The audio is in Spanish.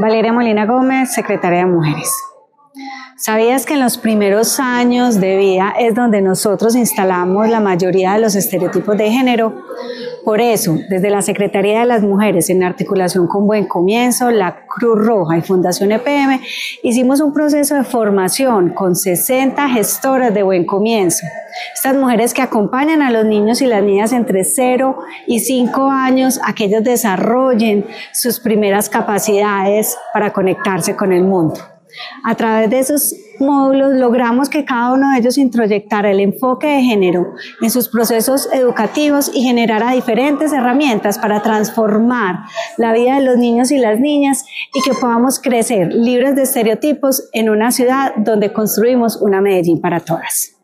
Valeria Molina Gómez, secretaria de Mujeres. ¿Sabías que en los primeros años de vida es donde nosotros instalamos la mayoría de los estereotipos de género? Por eso, desde la Secretaría de las Mujeres, en articulación con Buen Comienzo, la Cruz Roja y Fundación EPM, hicimos un proceso de formación con 60 gestoras de Buen Comienzo. Estas mujeres que acompañan a los niños y las niñas entre 0 y 5 años a que ellos desarrollen sus primeras capacidades para conectarse con el mundo. A través de esos módulos logramos que cada uno de ellos introyectara el enfoque de género en sus procesos educativos y generara diferentes herramientas para transformar la vida de los niños y las niñas y que podamos crecer libres de estereotipos en una ciudad donde construimos una Medellín para todas.